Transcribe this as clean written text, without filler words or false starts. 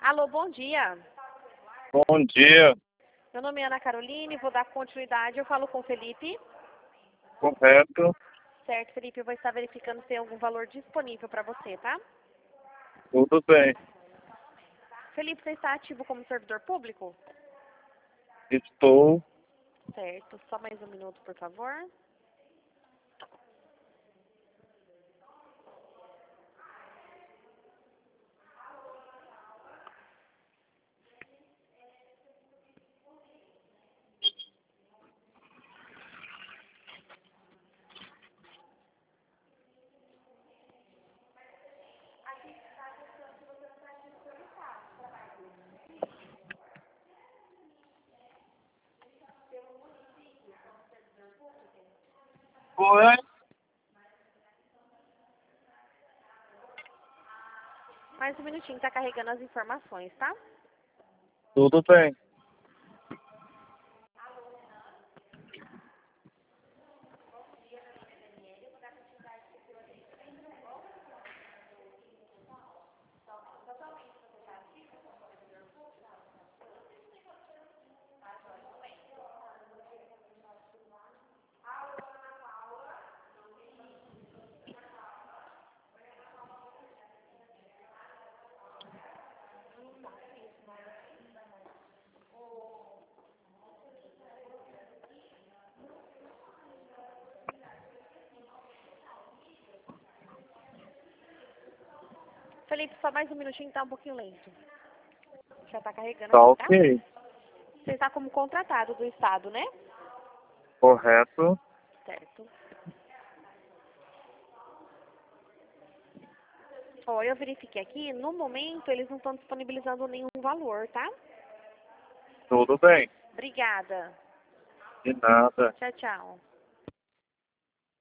Alô, bom dia. Bom dia, Meu nome é Ana Caroline, vou dar continuidade. Eu falo com o Felipe. correto, Certo, Felipe, eu vou estar verificando se tem algum valor disponível para você, tá? tudo bem. Felipe, você está ativo como servidor público? Estou, Certo, só mais um minuto, por favor. oi, Mais um minutinho, tá carregando as informações, tá? tudo bem. Felipe, só mais um minutinho, tá um pouquinho lento. Já tá carregando Tá aqui, tá? ok, Você está como contratado do Estado, né? correto, Certo. Ó, eu verifiquei aqui, no momento eles não estão disponibilizando nenhum valor, tá? tudo bem. Obrigada. De nada. Tchau, tchau.